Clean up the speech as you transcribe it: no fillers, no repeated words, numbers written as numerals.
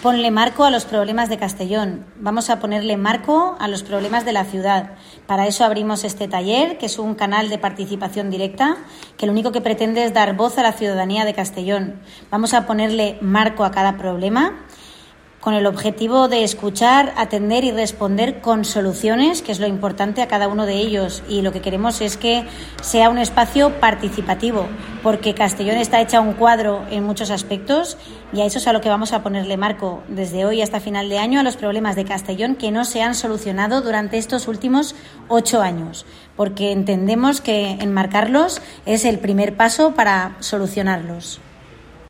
Ponle marco a los problemas de Castellón. Vamos a ponerle marco a los problemas de la ciudad. Para eso abrimos este taller, que es un canal de participación directa, que lo único que pretende es dar voz a la ciudadanía de Castellón. Vamos a ponerle marco a cada problema, con el objetivo de escuchar, atender y responder con soluciones, que es lo importante a cada uno de ellos. Y lo que queremos es que sea un espacio participativo, porque Castellón está hecha un cuadro en muchos aspectos y a eso es a lo que vamos a ponerle marco desde hoy hasta final de año, a los problemas de Castellón que no se han solucionado durante estos últimos 8 años, porque entendemos que enmarcarlos es el primer paso para solucionarlos.